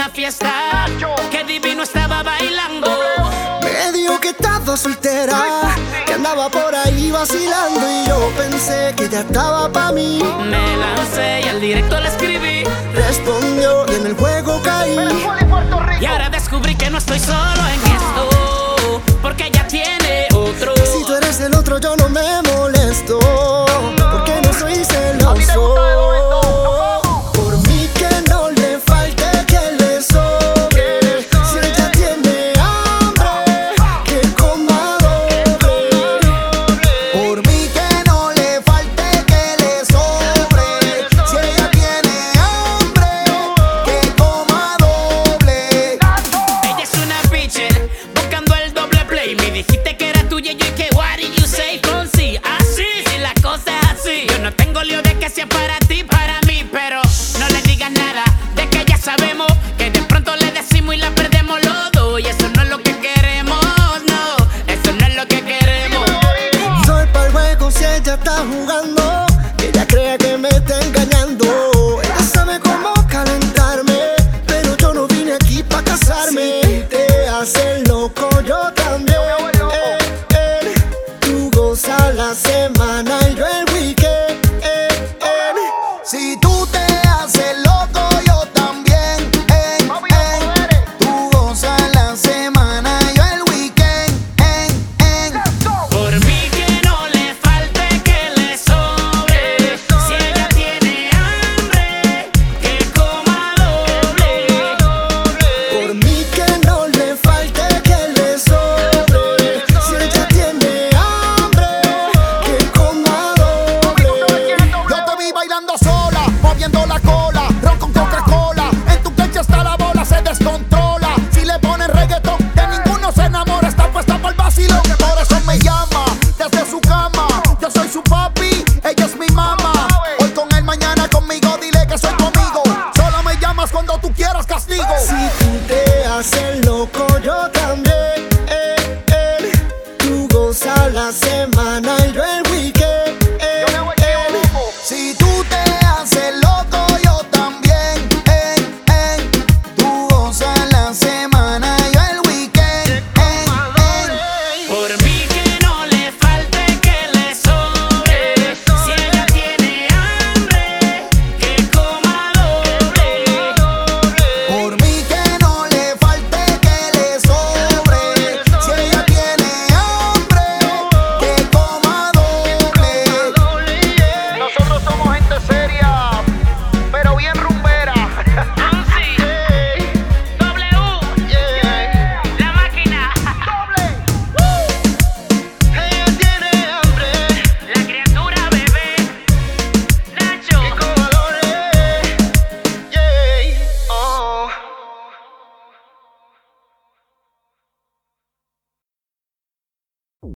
una fiesta, que divino estaba bailando. Me dijo que estaba soltera, que andaba por ahí vacilando, y yo pensé que ya estaba pa' mí. Me lancé y al directo le escribí. Respondió y en el juego caí. Y ahora descubrí que no estoy solo en esto, porque ella tiene otro. Si tú eres el otro yo no me molesto, porque no soy celoso. Por mí que no le falte, que le sobre. Si ella tiene hambre, que coma doble. Por mí que no le falte, que le sobre. Si ella tiene hambre, que coma doble. Ella es una pitcher, buscando el doble play. Me dijiste que era tuya y yo que what did you say? Con sí, así, si la cosa es así. Yo no tengo lío de que sea para ti, para mí, pero no le digas nada, de que ya sabemos que de pronto le decimos y la perdemos los dos. Y eso no es lo que queremos, no, eso no es lo que queremos. Soy pa'l juego si ella está jugando, que ella crea que me está engañando. Ella sabe cómo calentarme, pero yo no vine aquí pa' casarme. Si te haces loco yo también. Tú gozas la semana y yo el weekend. Si tú te haces loco, yo también. Tú gozas la semana, yo el weekend. Por mí que no le falte, que le sobre. Si ella tiene hambre, que coma doble. Por mí que no le falte, que le sobre. Si ella tiene hambre, que coma doble. Yo te vi bailando sola, moviendo la